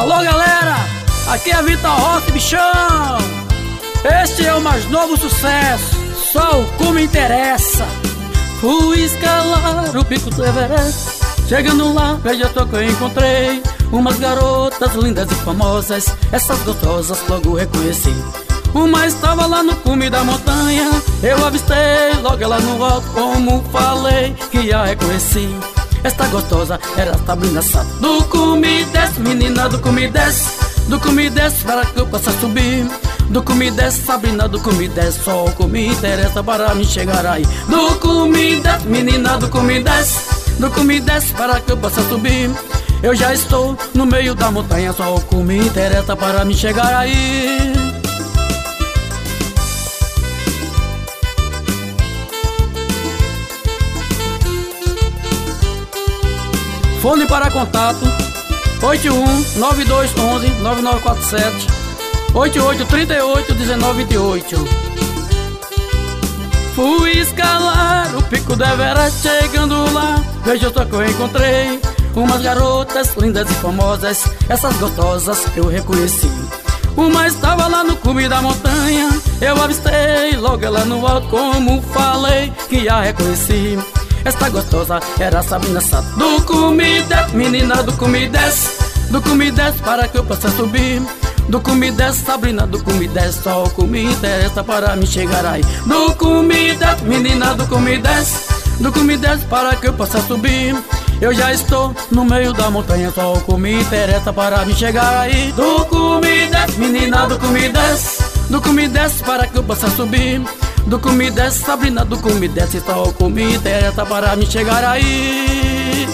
Alô galera, aqui é Vitor Rossi, bichão. Este é o mais novo sucesso, só o que me interessa. Fui escalar o pico do Everest. Chegando lá, veja só que eu encontrei umas garotas lindas e famosas. Essas gostosas logo reconheci. Uma estava lá no cume da montanha, eu avistei logo ela no alto. Como falei que a reconheci, esta gostosa era a Sabrina Sato. Do cume desce, menina, do cume desce. Do cume desce para que eu possa subir. Do cume desce, Sabrina, do cume desce. Só o que me interessa para me chegar aí. Do cume desce, menina, do cume desce. Do cume desce para que eu possa subir. Eu já estou no meio da montanha, só o que me interessa para me chegar aí. Fone para contato 81-9211-9947 8838-1928. Fui escalar o pico do Everest. Chegando lá, veja só que eu encontrei umas garotas lindas e famosas. Essas gostosas eu reconheci. Uma estava lá no cume da montanha, eu avistei logo ela no alto. Como falei que a reconheci, esta gostosa era a Sabrina Sato. Do cume desce, menina, do cume desce. Do cume desce para que eu possa subir. Do cume desce, Sabrina, do cume desce. Só o que me interessa para me chegar aí. Do cume desce, menina, do cume desce. Do cume desce para que eu possa subir. Eu já estou no meio da montanha, só o que me interessa para me chegar aí. Do cume desce, menina, do cume desce. Do cume desce para que eu possa subir. Do cume desce, Sabrina, do cume desce. Só o que me interessa para me chegar aí.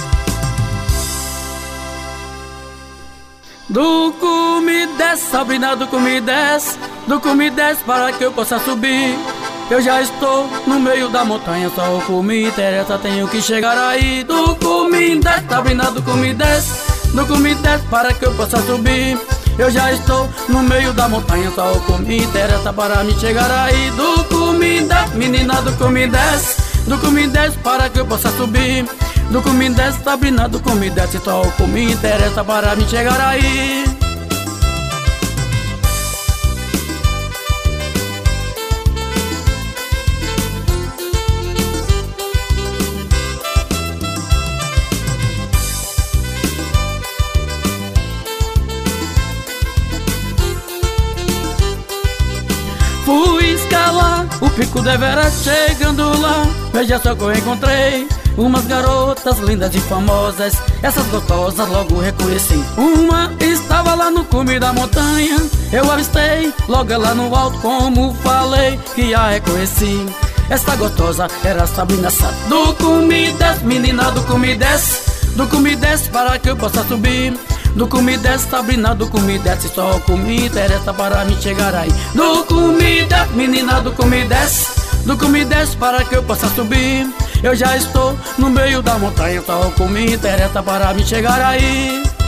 Do cume desce, Sabrina, do cume desce. Do cume desce para que eu possa subir. Eu já estou no meio da montanha, só o que me interessa, tenho que chegar aí. Do cume desce, Sabrina, do cume desce. Do cume desce para que eu possa subir. Eu já estou no meio da montanha, só o que me interessa para me chegar aí. Do cume desce, menina, do cume desce. Do cume desce para que eu possa subir. Do cume desce, Sabrina, do cume desce. Só o que me interessa para me chegar aí. Fui escalar o pico do Everest. Chegando lá, veja só que eu encontrei umas garotas lindas e famosas. Essas gostosas logo reconheci. Uma estava lá no cume da montanha, eu avistei logo ela no alto. Como falei que a reconheci, essa gostosa era a Sabrina Sato. Do cume desce, menina, do cume desce. Do cume desce para que eu possa subir. Do cume desce, Sabrina, do cume desce. Só o que me interessa para me chegar aí. Do cume desce, menina, do cume desce. Do cume desce para que eu possa subir. Eu já estou no meio da montanha, só o que me interessa para me chegar aí.